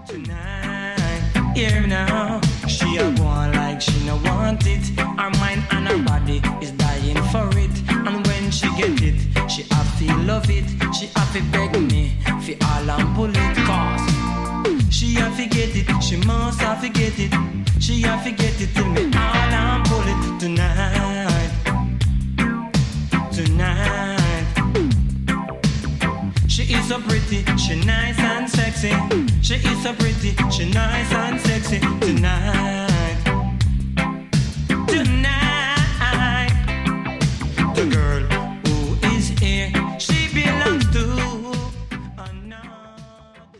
Tonight, here now, she a go on like she no want it. Her mind and her body is dying for it. And when she get it, she have to love it. She have to beg me, fi all and pull it. Cause she have to get it, she must have to get it. She have to get it till me all and pull it. Tonight, tonight. She is so pretty, she nice and sexy. She is so pretty, she nice and sexy. Tonight